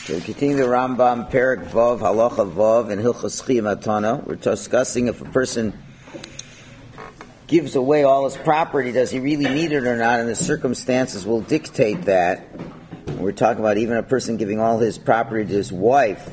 So we continue the Rambam, Perek Vav, Halacha Vav, and Hilchos Chiyuv Matana. We're discussing if a person gives away all his property, does he really need it or not, and the circumstances will dictate that. We're talking about even a person giving all his property to his wife.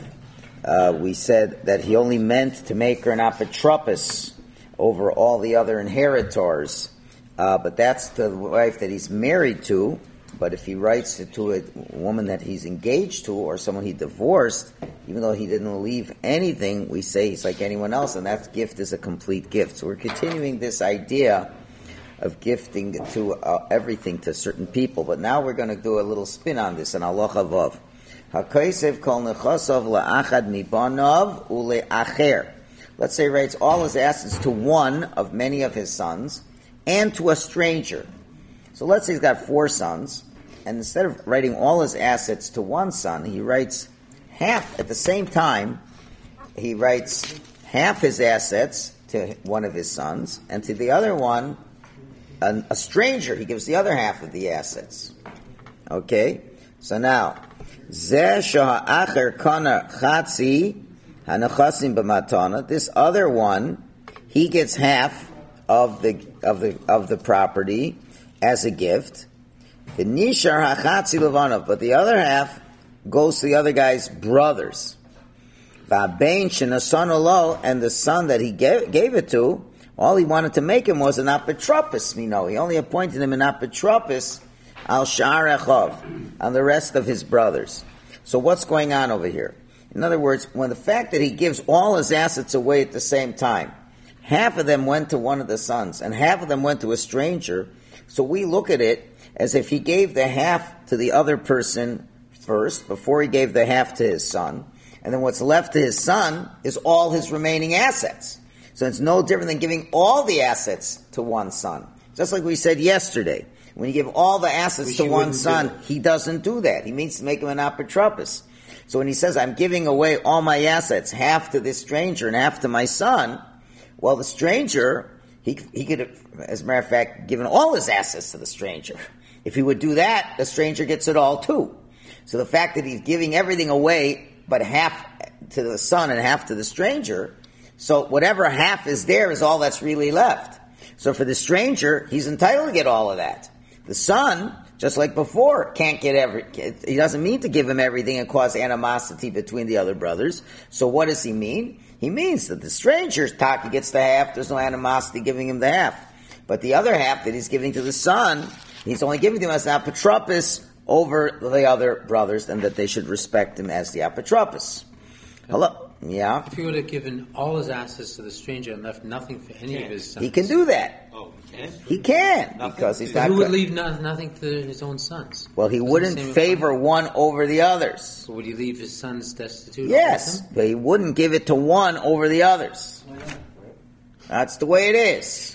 We said that he only meant to make her an apotropos over all the other inheritors, but that's the wife that he's married to. But if he writes it to a woman that he's engaged to or someone he divorced, even though he didn't leave anything, we say he's like anyone else, and that gift is a complete gift. So we're continuing this idea of gifting to everything to certain people. But now we're going to do a little spin on this in Halacha Vav. HaKosev kol nechasav la'achad mibanav ule'acher. Let's say he writes all his assets to one of many of his sons and to a stranger. So let's say he's got 4 sons, and instead of writing all his assets to one son, he writes half at the same time. He writes half his assets to one of his sons, and to the other one, a stranger, he gives the other half of the assets. Okay? So now, Zeh shaha'acher kana chatzi hanachasim b'matana. This other one, he gets half of the property as a gift. The nishar hachatzi levanav, but the other half goes to the other guy's brothers. V'abein shenasan lo, and the son that he gave it to, all he wanted to make him was an apotropos. He only appointed him an apotropos al sha'ar echov, on the rest of his brothers. So what's going on over here? In other words, when the fact that he gives all his assets away at the same time, half of them went to one of the sons, and half of them went to a stranger. So we look at it as if he gave the half to the other person first, before he gave the half to his son, and then what's left to his son is all his remaining assets. So it's no different than giving all the assets to one son. Just like we said yesterday, when you give all the assets to one son, he doesn't do that. He means to make him an apotropos. So when he says, I'm giving away all my assets, half to this stranger and half to my son, well, the stranger, he could, as a matter of fact, given all his assets to the stranger. If he would do that, the stranger gets it all too. So the fact that he's giving everything away, but half to the son and half to the stranger, so whatever half is there is all that's really left. So for the stranger, he's entitled to get all of that. The son, just like before, can't get he doesn't mean to give him everything and cause animosity between the other brothers. So what does he mean? He means that the stranger's Taki gets the half, there's no animosity giving him the half. But the other half that he's giving to the son, he's only giving him as an apotropos over the other brothers, and that they should respect him as the apotropos. Hello? Yeah? If he would have given all his assets to the stranger and left nothing for any of his sons. He can do that. Oh, he can? He can, because he's not... Who would leave nothing to his own sons? Well, he wouldn't favor one over the others. So would he leave his sons destitute? Yes, but he wouldn't give it to one over the others. That's the way it is.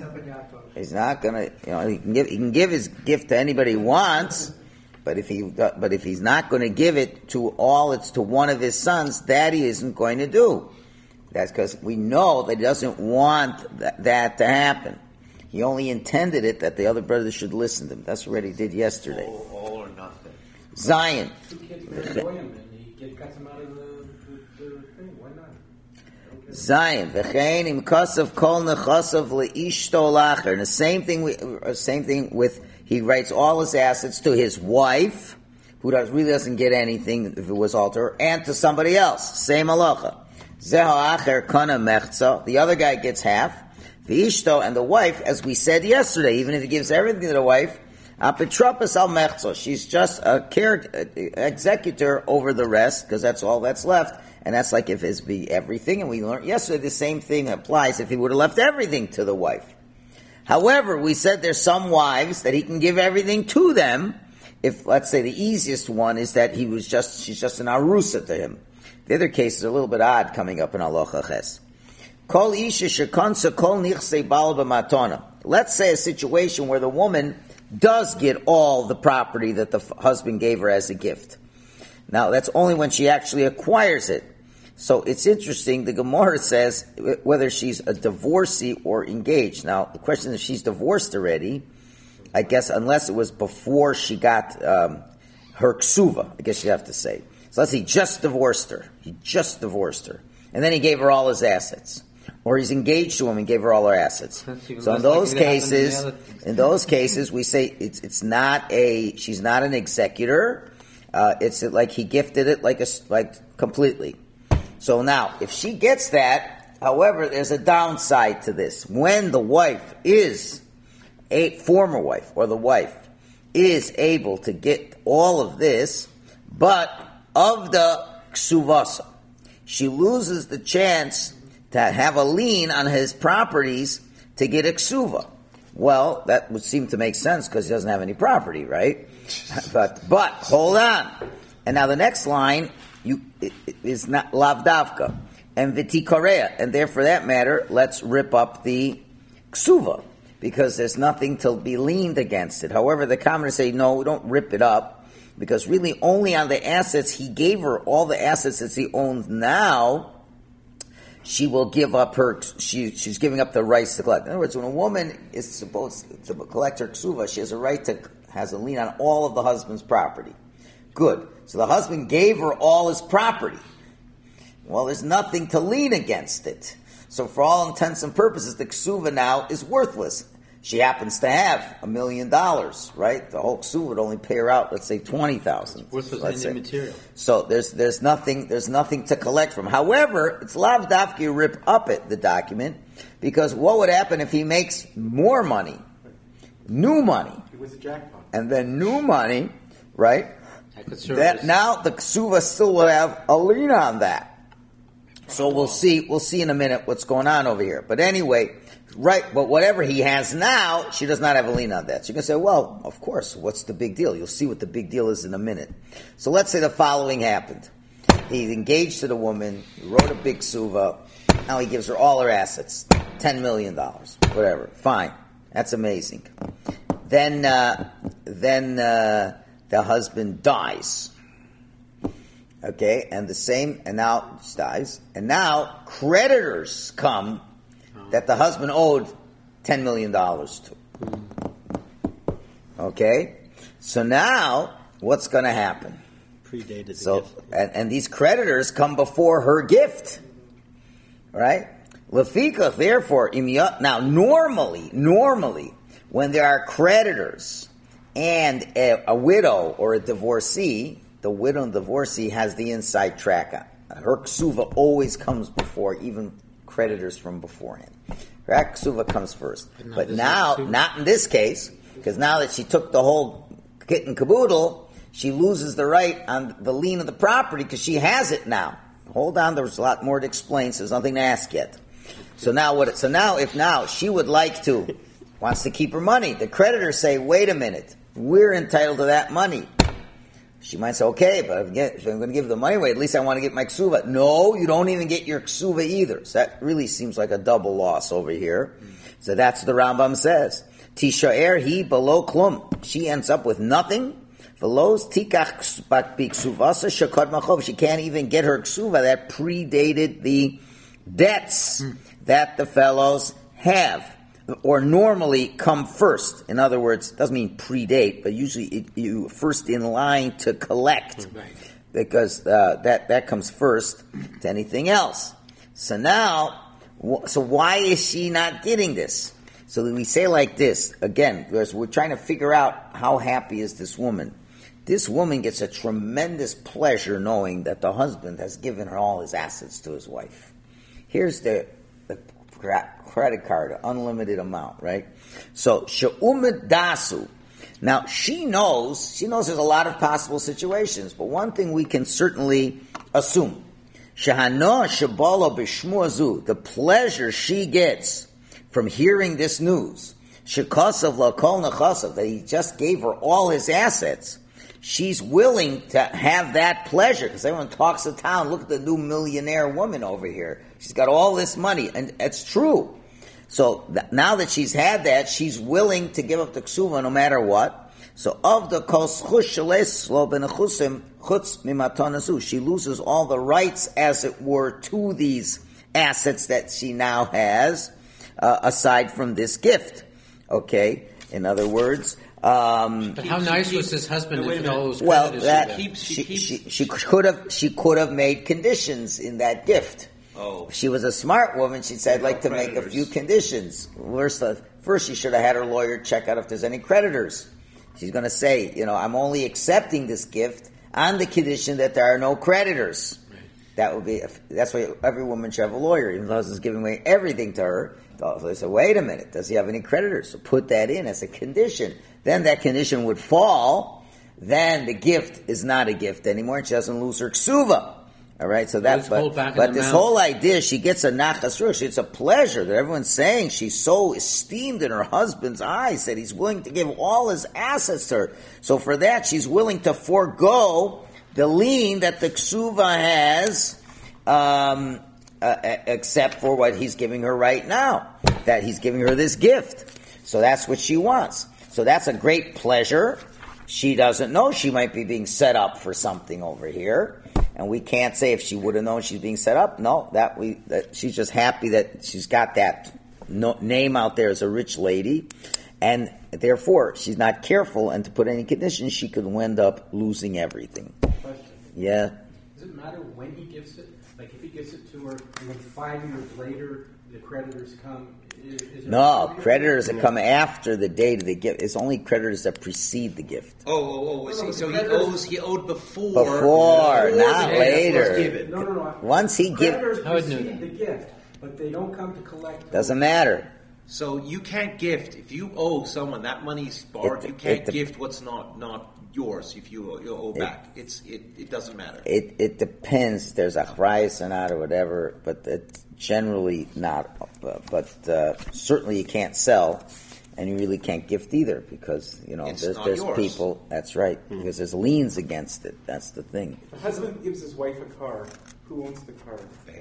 He's not going to, he can give his gift to anybody he wants, but if he's not going to give it to all, it's to one of his sons, that he isn't going to do. That's because we know that he doesn't want that to happen. He only intended it that the other brothers should listen to him. That's what he did yesterday. All or nothing. Zion. Zion. V'chein im kasav kol nechasav leishto lacher. And the same thing with he writes all his assets to his wife, who really doesn't get anything if it was all to her, and to somebody else. Same halacha. Zeha acher kana mechza. The other guy gets half. V'ishto, and the wife, as we said yesterday, even if he gives everything to the wife, apotropos al mechza. She's just a executor over the rest, because that's all that's left. And that's like if it's be everything. And we learned yesterday the same thing applies if he would have left everything to the wife. However, we said there's some wives that he can give everything to them. If, let's say, the easiest one is that she's just an arusa to him. The other case is a little bit odd coming up in Halacha Ches. Kol isha shekonsa kol nichsei bal b'matona. Let's say a situation where the woman does get all the property that the husband gave her as a gift. Now, that's only when she actually acquires it. So it's interesting, the Gemara says whether she's a divorcee or engaged. Now, the question is if she's divorced already, I guess unless it was before she got her ksuva, I guess you have to say. So let's say he just divorced her. And then he gave her all his assets. Or he's engaged to him and gave her all her assets. So in those cases, we say she's not an executor. It's like he gifted it like completely. So now, if she gets that, however, there's a downside to this. When the wife is a former wife, or the wife is able to get all of this, but of the ksuvasa, she loses the chance to have a lien on his properties to get a ksuva. Well, that would seem to make sense because he doesn't have any property, right? But hold on. And now the next line is not lavdavka and vitikorea, and there for that matter, let's rip up the ksuva because there's nothing to be leaned against it. However, the commoners say no, we don't rip it up because really only on the assets he gave her, all the assets that he owns now, she will give up she's giving up the rights to collect. In other words, when a woman is supposed to collect her ksuva, she has a lien on all of the husband's property. Good. So the husband gave her all his property. Well, there's nothing to lien against it. So for all intents and purposes, the ksuva now is worthless. She happens to have $1 million, right? The whole ksuva would only pay her out, let's say $20,000. Worthless material. So there's nothing to collect from. However, it's lav dafki rip up the document, because what would happen if he makes more money, new money, it was a jackpot, and then new money, right? That now the ksuva still would have a lien on that. So we'll see in a minute what's going on over here. But anyway, right, but whatever he has now, she does not have a lien on that. So you can say, well, of course, what's the big deal? You'll see what the big deal is in a minute. So let's say the following happened. He's engaged to the woman, he wrote a big ksuva, now he gives her all her assets, $10 million, whatever. Fine. That's amazing. Then the husband dies. Okay, and now she dies, and now creditors come that the husband owed $10 million to. Okay, so now what's going to happen? Predated the gift. And and these creditors come before her gift, right? Lefika, therefore, now normally, when there are creditors and a widow or a divorcee, the widow and divorcee has the inside track on. Her ksuva always comes before even creditors from beforehand. Her ksuva comes first. But now, not in this case, because now that she took the whole kit and caboodle, she loses the right on the lien of the property because she has it now. Hold on, there's a lot more to explain, so there's nothing to ask yet. So now if she would like to, wants to keep her money, the creditors say, wait a minute, we're entitled to that money. She might say, okay, but if I'm going to give the money away, at least I want to get my ksuva. No, you don't even get your ksuva either. So that really seems like a double loss over here. So that's what the Rambam says. Tisha'er hi below klum. She ends up with nothing. Velos tikach ksuvasa shakad machov. She can't even get her ksuva that predated the debts that the fellows have, or normally come first. In other words, it doesn't mean predate, but usually you first in line to collect, because that comes first to anything else. So now, why is she not getting this? So we say like this, again, because we're trying to figure out how happy is this woman. This woman gets a tremendous pleasure knowing that the husband has given her all his assets to his wife. Here's the credit card, unlimited amount, right? So, she'umid dasu. Now, she knows there's a lot of possible situations, but one thing we can certainly assume, shehano shebalo b'shmuazu, the pleasure she gets from hearing this news, shekasav lakol nechasav, that he just gave her all his assets, she's willing to have that pleasure, because everyone talks of town, look at the new millionaire woman over here. She's got all this money, and it's true. So now that she's had that, she's willing to give up the ksuva no matter what. So of the kos chush lo benechusim chutz mimatanasu, she loses all the rights, as it were, to these assets that she now has, aside from this gift. Okay, in other words, But how nice was his husband No, wait a if all minute. those Well, creditors that were there? she could have made conditions in that gift. Oh. If she was a smart woman, she'd say, "I'd like to make a Creditors. few conditions." First, she should have had her lawyer check out if there's any creditors. She's going to say, "I'm only accepting this gift on the condition that there are no creditors." Right. That would be. That's why every woman should have a lawyer, even though the husband's giving away everything to her. So they say, "Wait a minute, does he have any creditors?" So put that in as a condition. Then that condition would fall. Then the gift is not a gift anymore, and she doesn't lose her ksuva. All right, so that, Let's hold back but in this the whole idea, she gets a nachas rush. It's a pleasure that everyone's saying she's so esteemed in her husband's eyes that he's willing to give all his assets to her. So for that, she's willing to forego the lien that the ksuva has, except for what he's giving her right now, that he's giving her this gift. So that's what she wants. So that's a great pleasure. She doesn't know she might be being set up for something over here. And we can't say if she would have known she's being set up. No, that she's just happy that she's got that name out there as a rich lady. And therefore, she's not careful, and to put any conditions, she could end up losing everything. Question. Yeah. Does it matter when he gives it? Like if he gives it to her, and then 5 years later the creditors come? Is it No, creditors that come after the date of the gift. It's only creditors that precede the gift. So he owed before. Before, not the gift was later. given. No. Once he gives, Creditors I would know precede that. the gift, but they don't come to collect. doesn't matter. So you can't gift if you owe someone that money's borrowed. You can't gift what's not yours if you owe back. It doesn't matter. It depends. There's a achrayus or not or whatever, but it's generally not. But certainly you can't sell, and you really can't gift either because It's there's not yours. people. That's right, because there's liens against it. That's the thing. If a husband gives his wife a car, who owns the car? Bank.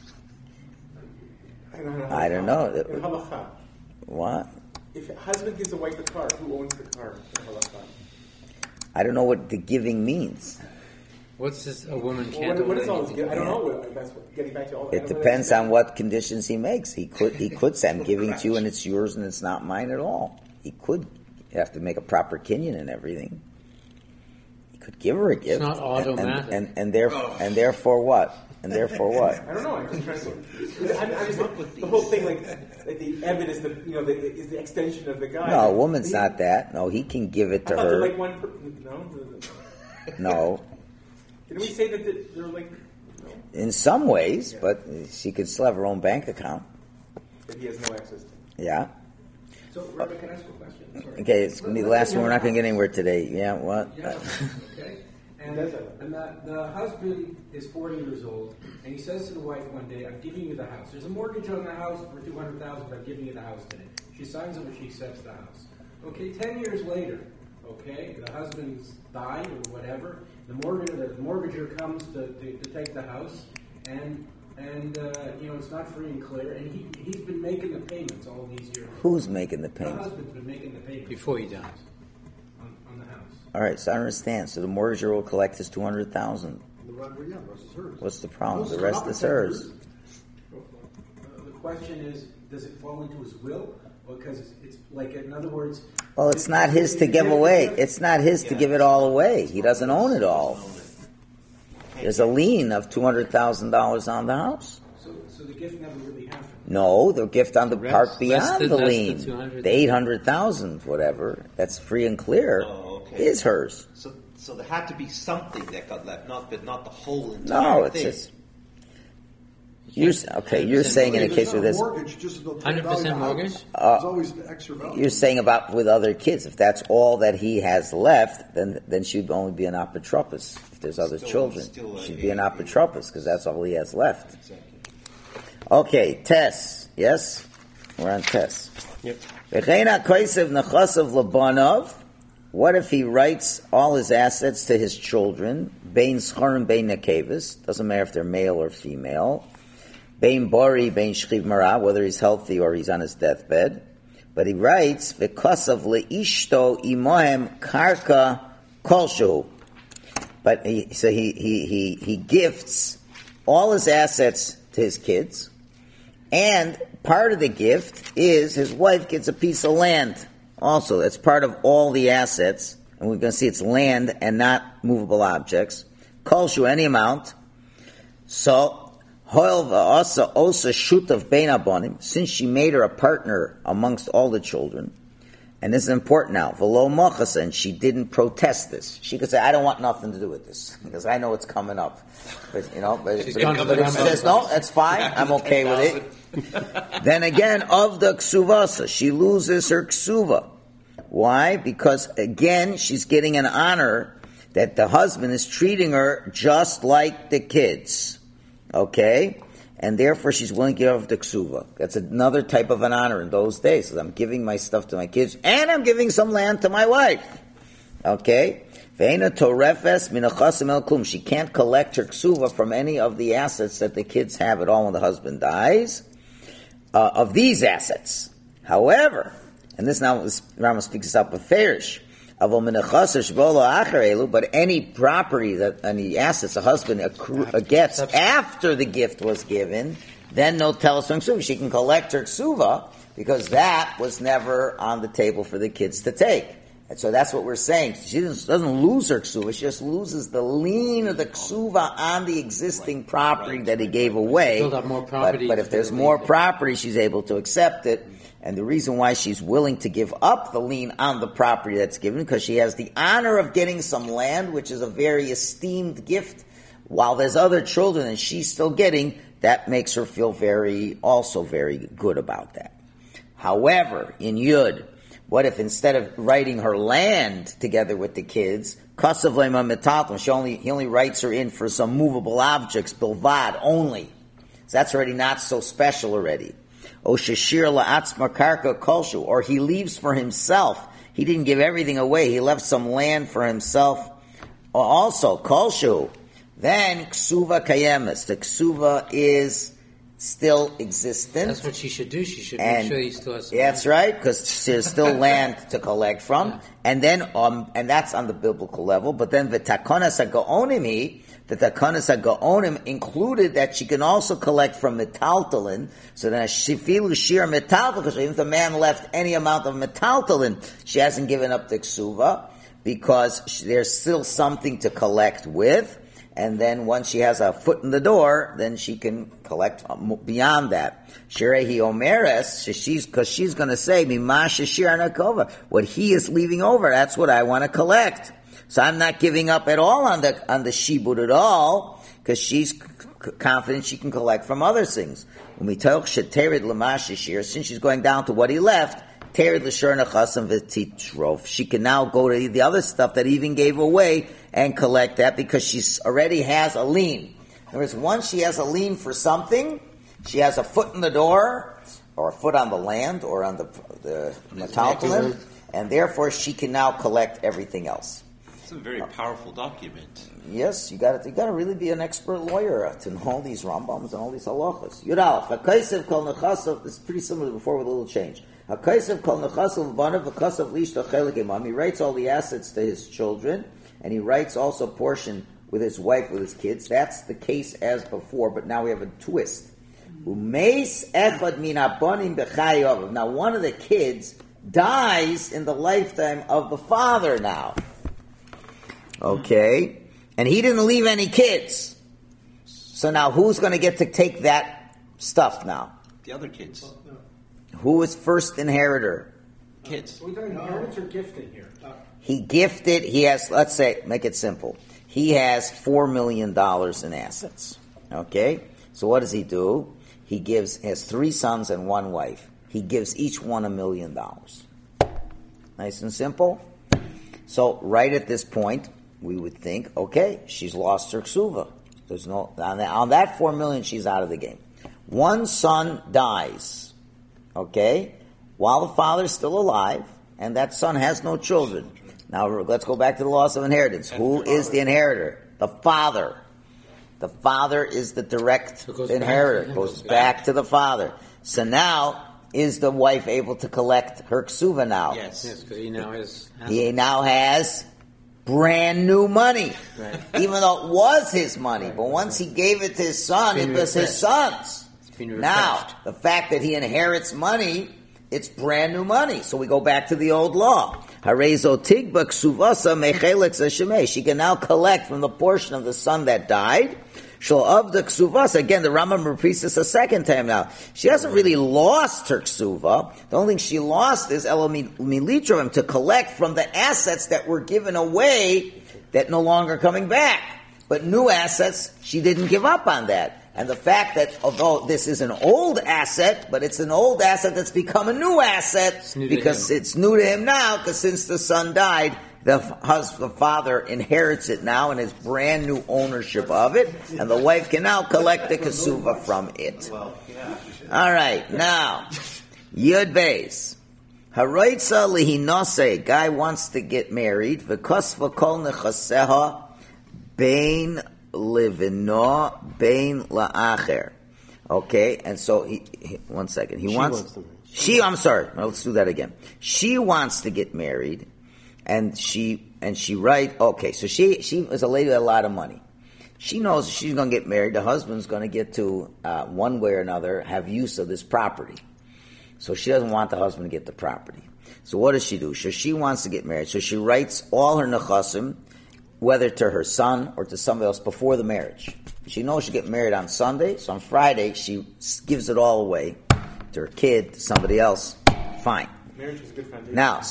I don't know. In halacha. What? If a husband gives a wife a car, who owns the car in halacha? I don't know what the giving means. What's this? A woman Well, can't. what own is all this? anything. I don't know. That's getting back to all. It depends on what conditions he makes. He could say, "I'm giving it to you, and it's yours, and it's not mine at all." He could have to make a proper kinyan and everything. He could give her a gift. not automatic. And therefore what? And therefore what? I don't know. I'm just trying to. I'm just the whole thing, like the evidence, is the extension of the guy. No, a woman's not that. No, he can give it I to thought they're her. like one. No. No, Didn't we say that they're like? No, in some ways, but she could still have her own bank account. that he has no access to. Yeah. So, Rabbi, can I ask a question? Sorry. Okay, it's going to be the last one. We're not going to get anywhere today. Yeah, what? Yeah, okay. And the husband is 40 years old, and he says to the wife one day, "I'm giving you the house. There's a mortgage on the house for $200,000, but I'm giving you the house today." She signs it, and she accepts the house. Okay, 10 years later, okay, the husband's died or whatever. The mortgager comes to take the house, and it's not free and clear, and he's been making the payments all these years. Who's making the The payment? husband's been making the payments Before he dies. on the house. All right, so I understand. So the mortgager will collect his $200,000. The rest is hers. What's the problem? The rest is hers. The question is, does it fall into his will? Because it's like, in other words... Well, it's not his to give away. It's not his to give it all away. He doesn't own it all. There's a lien of $200,000 on the house. So the gift never really happened. No, the gift on the Rest- part less beyond than- the less than lien, 200,000. the 800,000, whatever, that's free and clear, Oh, okay. is hers. So there had to be something that got left, not the whole entire No, it's thing. just. You're saying in a case with this, Mortgage, just the 100% mortgage? There's always the extra value. you're saying about with other kids. If that's all that he has left, then she'd only be an apotropos. If there's other children, she'd be an apotropos because that's all he has left. Exactly. Okay, Tess. Yes, we're on Tess. Yep. V'cheina koisev nechasav labanov. What if he writes all his assets to his children? Bein scharim, bein nekevis. Doesn't matter if they're male or female. Bein bori, bein shchiv mara. Whether he's healthy or he's on his deathbed. But he writes v'kosav leishto imohem karka kolshu. But he gifts all his assets to his kids, and part of the gift is his wife gets a piece of land. Also, it's part of all the assets, and we're going to see it's land and not movable objects. Kolshu, any amount. So, osa shutav bein abonim, since she made her a partner amongst all the children, and this is important now, v'lo mochasa, and she didn't protest this. She could say, I don't want nothing to do with this, because I know it's coming up. But if she says, no, that's fine, I'm okay with it. Then again, of the ksuvasa, she loses her ksuva. Why? Because again, she's getting an honor that the husband is treating her just like the kids. Okay? And therefore she's willing to give up the ksuva. That's another type of an honor in those days. I'm giving my stuff to my kids, and I'm giving some land to my wife. Okay? Ve'ena torefes minachasim el klum. She can't collect her ksuva from any of the assets that the kids have at all when the husband dies, of these assets. However, and this now, Rama speaks this up with Ferish, but any property that any assets a husband gets after the gift was given, then no telos from ksuva. She can collect her ksuva because that was never on the table for the kids to take. And so that's what we're saying. She doesn't lose her ksuva. She just loses the lien of the ksuva on the existing property that he gave away. Build up more property. But if there's more property, she's able to accept it. And the reason why she's willing to give up the lien on the property that's given, because she has the honor of getting some land, which is a very esteemed gift, while there's other children and she's still getting, that makes her feel very good about that. However, in Yud, what if instead of writing her land together with the kids, Kasav Lema Metatum, he only writes her in for some movable objects, Bilvad, only. So that's already not so special already. Or he leaves for himself. He didn't give everything away. He left some land for himself. Also, kolshu. Then ksuva kayemis. The ksuva is still existent. That's what she should do. She should make sure he still has some That's land. right, because there's still land to collect from. And then, and that's on the biblical level. But then the takonas ha'gaonim, the takonas ha'gaonim included that she can also collect from metaltalin. So then shifilu shir metaltalin, because if the man left any amount of metaltalin, she hasn't given up the ksuva, because there's still something to collect with. And then once she has a foot in the door, then she can collect beyond that. Shirehi omeres, because she's going to say, Mimasha shir anakova, what he is leaving over, that's what I want to collect. So I'm not giving up at all on the shibud at all, because she's confident she can collect from other things. When we talk sheterid l'masha shir, since she's going down to what he left, terid l'shur nechasam v'titrof. She can now go to the other stuff that he even gave away and collect that, because she already has a lien. In other words, once she has a lien for something, she has a foot in the door, or a foot on the land, or on the metaltalin, and therefore she can now collect everything else. It's a very powerful document. Yes, you got to really be an expert lawyer to know all these Rambams and all these halachas. Yudalef, HaKaisev kol nechasav, this is pretty similar to before with a little change. HaKaisev kol nechasav v'banav v'kasav lishta chelik imam. He writes all the assets to his children, and he writes also a portion with his wife, with his kids. That's the case as before, but now we have a twist. Umeis echad min abanim b'chayav. Now one of the kids dies in the lifetime of the father now. Okay? And he didn't leave any kids. So now who's going to get to take that stuff now? The other kids. Who is first inheritor? Kids. Are we talking inheritance or gifting here? He has, let's say, make it simple. He has $4 million in assets. Okay? So what does he do? He has 3 sons and 1 wife. He gives each one $1 million. Nice and simple. So right at this point, we would think, okay, she's lost her ksuva. There's no, on that $4 million, she's out of the game. One son dies, okay, while the father's still alive, and that son has no children. Now let's go back to the loss of inheritance. Who is the inheritor? The father. The father is the direct inheritor. Goes back to the father. So now, is the wife able to collect her ksuva now? Yes, because he now has brand new money. Right. Even though it was his money. But once he gave it to his son, it was his son's. Now, the fact that he inherits money it's brand new money. So we go back to the old law. Harezo tigba ksuvasa mechelek zeshemei. She can now collect from the portion of the son that died. Shel of the ksuvas. Again, the Rambam repeats this a second time now. She hasn't really lost her ksuva. The only thing she lost is elamilitrovim, to collect from the assets that were given away that no longer coming back. But new assets, she didn't give up on that. And the fact that although this is an old asset, but it's an old asset that's become a new asset because it's new to him now, because since the son died, the father inherits it now and has brand new ownership of it, and the wife can now collect the kasuva from it. All right, now, Yud Beis. Haroitza lihinose, guy wants to get married, v'kosva kol nechaseha bein livino bein la'acher. Okay, and so he one second. Let's do that again. She wants to get married, and she okay, so she is a lady with a lot of money. She knows she's going to get married. The husband's going to get to one way or another have use of this property. So she doesn't want the husband to get the property. So what does she do? So she wants to get married. So she writes all her nechasim, whether to her son or to somebody else, before the marriage. She knows she'll get married on Sunday, so on Friday she gives it all away to her kid, to somebody else. Fine. Marriage is a good foundation. Now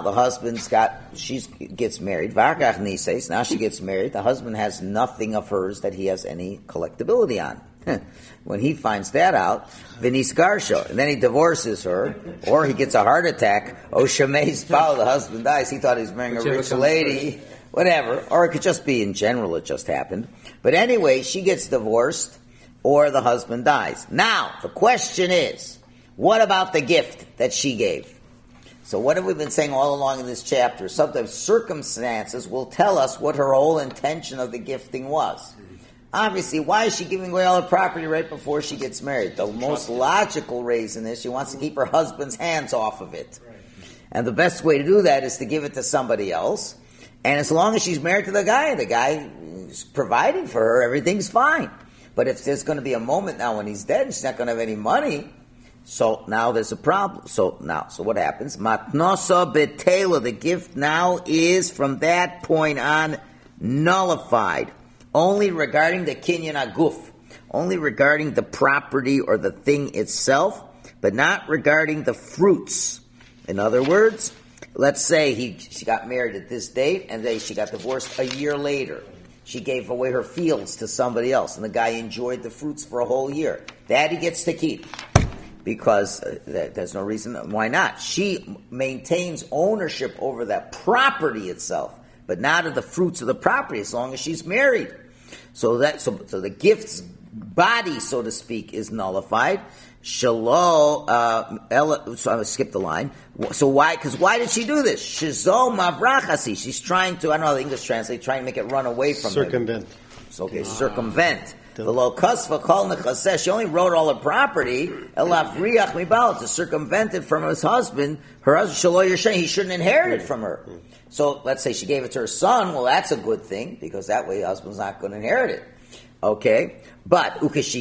the she gets married. Varkach nises. Now she gets married. The husband has nothing of hers that he has any collectability on. When he finds that out, Vinis Garsho, and then he divorces her, or he gets a heart attack. Oh, Shemei's Paul, the husband dies. He thought he was marrying a rich lady. Whatever, or it could just be in general it just happened. But anyway, she gets divorced or the husband dies. Now, the question is, what about the gift that she gave? So what have we been saying all along in this chapter? Sometimes circumstances will tell us what her whole intention of the gifting was. Obviously, why is she giving away all her property right before she gets married? The most logical reason is she wants to keep her husband's hands off of it. And the best way to do that is to give it to somebody else. And as long as she's married to the guy is providing for her, everything's fine. But if there's going to be a moment now when he's dead and she's not going to have any money, so now there's a problem. So what happens? Matnosa betela, the gift now is from that point on nullified. Only regarding the kinyan aguf, only regarding the property or the thing itself, but not regarding the fruits. In other words, let's say she got married at this date, and then she got divorced a year later. She gave away her fields to somebody else, and the guy enjoyed the fruits for a whole year. That he gets to keep, because there's no reason. Why not? She maintains ownership over that property itself, but not of the fruits of the property, as long as she's married. So the gift's body, so to speak, is nullified. Shalo, so I skipped the line. So why? Because why did she do this? Shizo mavrachasi. She's trying to, I don't know how the English translate, trying to make it run away from circumvent. So circumvent. The lo kasva kol nechaseh. She only wrote all her property. Elavriach mibal, to circumvent it from his husband. Her husband shalo yashen. He shouldn't inherit it from her. So let's say she gave it to her son. Well, that's a good thing, because that way the husband's not going to inherit it. Okay, but but if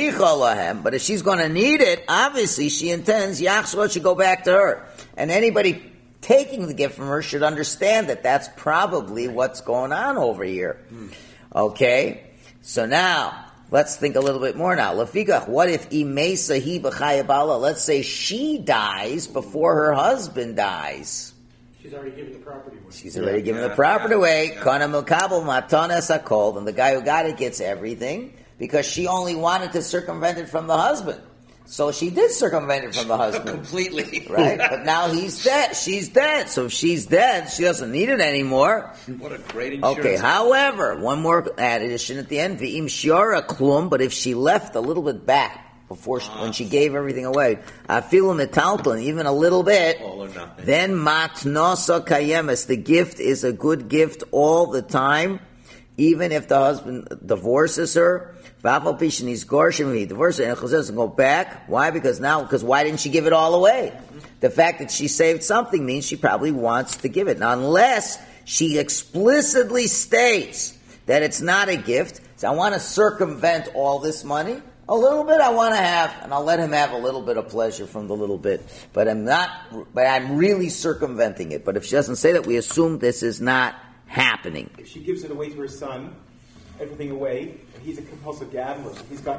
she's going to need it, obviously she intends Yachshua should go back to her, and anybody taking the gift from her should understand that that's probably what's going on over here. Okay, so now let's think a little bit more now. Lafigach, what if Imesa b'chayabala? Let's say she dies before her husband dies. She's already given the property away. She's already given the property away. Kana mukabel matanes hakol. And the guy who got it gets everything, because she only wanted to circumvent it from the husband. So she did circumvent it from the husband. Completely. Right? But now he's dead. She's dead. So if she's dead, she doesn't need it anymore. What a great insurance. Okay, however, one more addition at the end. V'im shiora klum, but if she left a little bit back, when she gave everything away, afilu metalton, even a little bit, all or nothing. Then matnosa kayemes, the gift is a good gift all the time, even if the husband divorces her. Vafal pishin he's gorshim, he divorces her and doesn't go back. Why? Because why didn't she give it all away? The fact that she saved something means she probably wants to give it. Now, unless she explicitly states that it's not a gift, so I want to circumvent all this money. A little bit I want to have, and I'll let him have a little bit of pleasure from the little bit. But I'm really circumventing it. But if she doesn't say that, we assume this is not happening. If she gives it away to her son, everything away, and he's a compulsive gambler.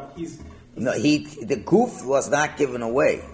The goof was not given away.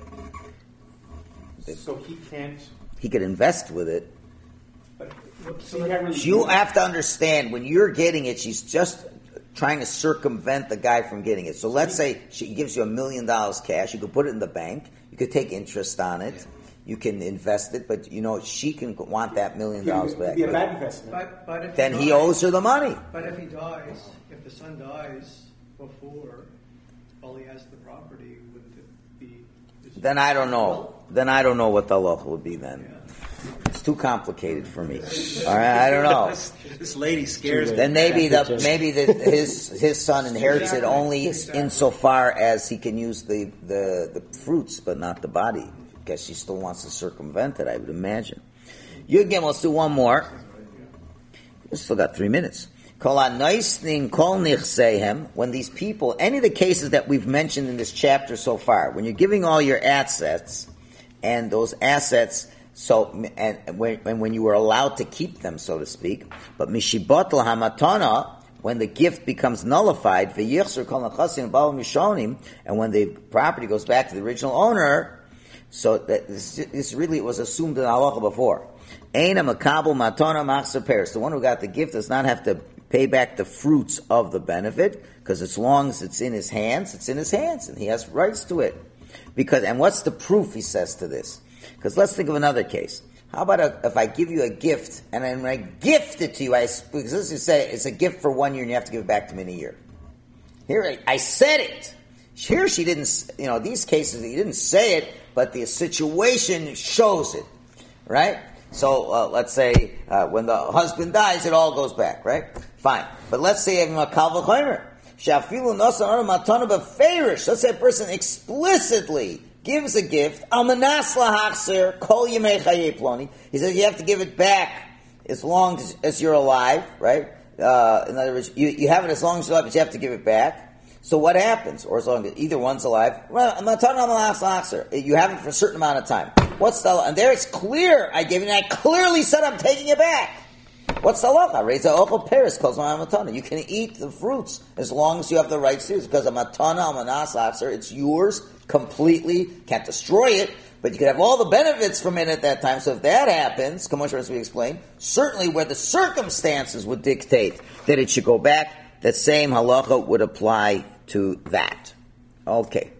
So he can't. He could invest with it. But, so you can't really You have to understand, when you're getting it, she's just trying to circumvent the guy from getting it. So let's say she gives you $1 million cash. You could put it in the bank. You could take interest on it. You can invest it, but she can want that $1 million back. It'd be a bad investment. But if Then he owes her the money. But if he dies, if the son dies before all he has the property, wouldn't it be? Then I don't know. Then I don't know what the halacha would be then. Yeah. It's too complicated for me. All right, I don't know. This lady scares me. Then maybe his son inherits it only insofar as he can use the fruits, but not the body. Because she still wants to circumvent it, I would imagine. Again, let's do one more. We still got 3 minutes. When these people, any of the cases that we've mentioned in this chapter so far, when you're giving all your assets, and those assets, when you were allowed to keep them, so to speak, but mishibotel hamatana, when the gift becomes nullified, and when the property goes back to the original owner, so that this really was assumed in halacha before. Eina makabel matana machzer peres. The one who got the gift does not have to pay back the fruits of the benefit, because as long as it's in his hands, and he has rights to it. And what's the proof, he says, to this? Because let's think of another case. How about if I give you a gift, and then when I gift it to you, because this is say it's a gift for 1 year, and you have to give it back to me in a year. Here, I said it. Here she didn't, these cases, he didn't say it, but the situation shows it, right? So let's say when the husband dies, it all goes back, right? Fine. But let's say a kal v'chomer. Let's say a person explicitly gives a gift. He says you have to give it back as long as you're alive, right? In other words, you have it as long as you're alive, but you have to give it back. So what happens? Or as long as either one's alive, you have it for a certain amount of time. And there it's clear, I gave it, and I clearly said I'm taking it back. What's the halacha? Reza ochel peres calls my matana. You can eat the fruits as long as you have the rights to it, because a matana almanas achzer, it's yours completely. Can't destroy it, but you can have all the benefits from it at that time. So if that happens, as we explained, certainly where the circumstances would dictate that it should go back, that same halacha would apply to that. Okay.